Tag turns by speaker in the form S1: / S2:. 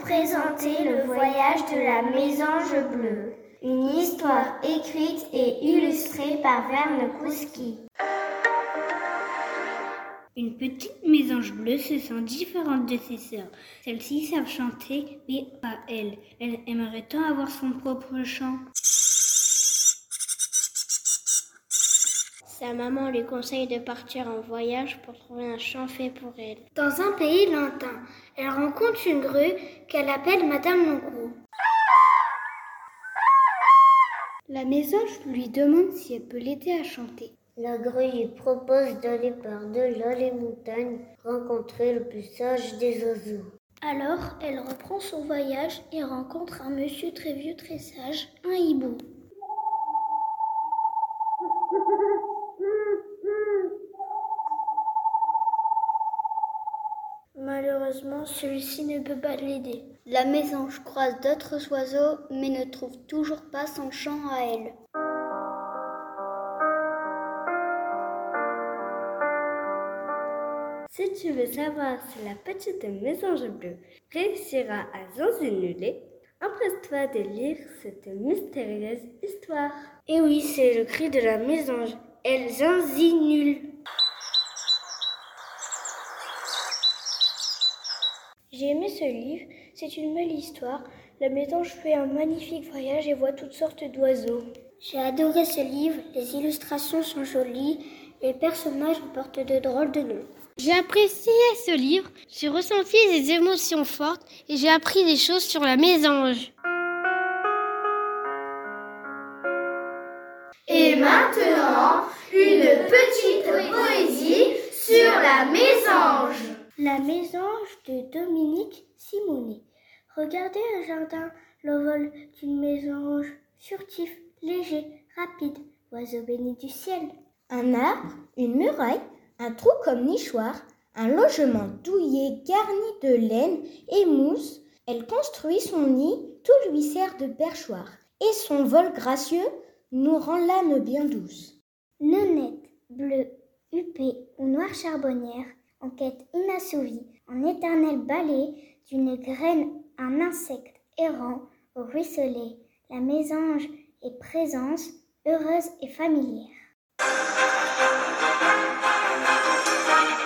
S1: présenter le voyage de la mésange bleue. Une histoire écrite et illustrée par Verne Kouski.
S2: Une petite mésange bleue se sent différente de ses sœurs. Celles-ci savent chanter, mais pas elle. Elle aimerait tant avoir son propre chant.
S3: Sa maman lui conseille de partir en voyage pour trouver un chant fait pour elle.
S1: Dans un pays lointain, elle rencontre une grue qu'elle appelle Madame Longrou. La mésange lui demande si elle peut l'aider à chanter.
S4: La grue lui propose d'aller par-delà les montagnes, rencontrer le plus sage des oiseaux.
S1: Alors, elle reprend son voyage et rencontre un monsieur très vieux, très sage, un hibou. Malheureusement, celui-ci ne peut pas l'aider. La mésange croise d'autres oiseaux, mais ne trouve toujours pas son chant à elle.
S5: Si tu veux savoir si la petite mésange bleue réussira à zanzinuler, empresse-toi de lire cette mystérieuse histoire. Et oui, c'est le cri de la mésange. Elle zanzinule.
S1: J'ai aimé ce livre, c'est une belle histoire. La mésange fait un magnifique voyage et voit toutes sortes d'oiseaux. J'ai adoré ce livre, les illustrations sont jolies, les personnages portent de drôles de noms.
S3: J'ai apprécié ce livre, j'ai ressenti des émotions fortes et j'ai appris des choses sur la mésange.
S1: Et maintenant, une petite poésie sur la mésange. La mésange de Dominique Simonet. Regardez un jardin, le vol d'une mésange, furtif, léger, rapide, oiseau béni du ciel.
S6: Un arbre, une muraille, un trou comme nichoir, un logement douillet garni de laine et mousse. Elle construit son nid, tout lui sert de perchoir. Et son vol gracieux nous rend l'âme bien douce.
S1: Nonnette, bleue, huppée ou noire charbonnière, en quête inassouvie, en éternel balai, d'une graine un insecte errant au ruisselet, la mésange est présence, heureuse et familière.